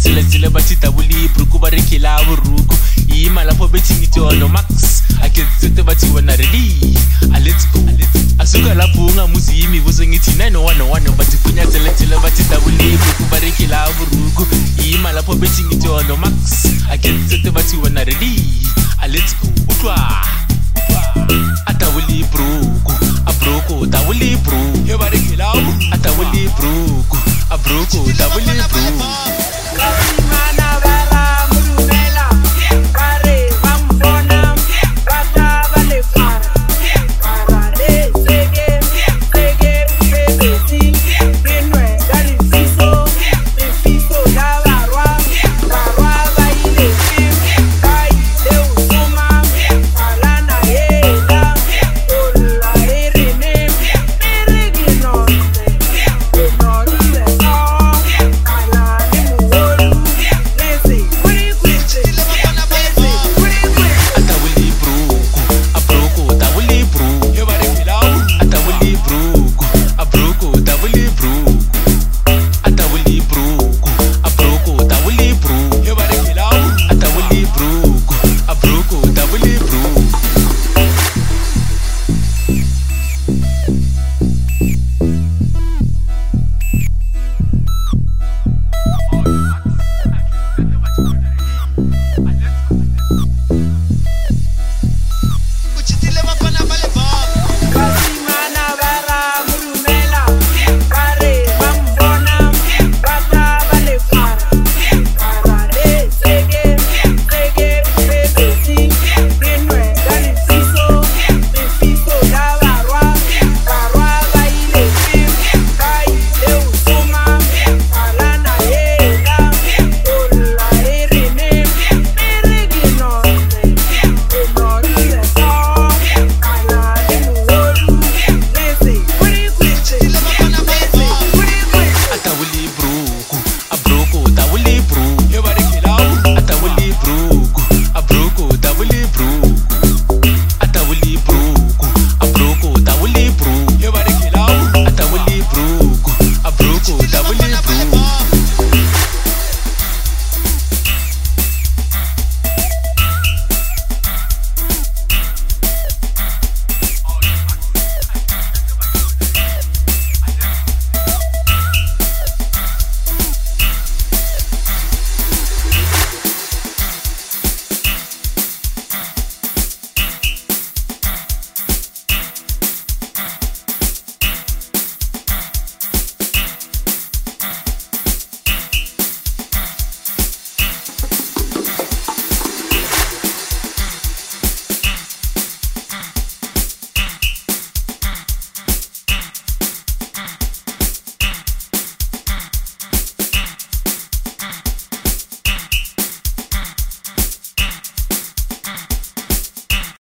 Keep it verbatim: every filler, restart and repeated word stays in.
Zile zile bathi tabuli bruku barekela buruku. Ima lapho bethi ngithi ono max. Akenzete bathi wena ready. Ah, let's go. Asuka lapho ungamuzi imibuzo ngithi nine one one bathi kunya zile zile bathi tabuli bruku barekela buruku. Ima lapho bethi ngithi ono max. Akenzete bathi wena ready. Ah, let's go. Utwa. Atawuli bruku. Abruku tawuli bruku. Yo barekela. Atawuli bruku. Abruku tawuli bruku. Atawuli bruku, abruku, tawuli bruku.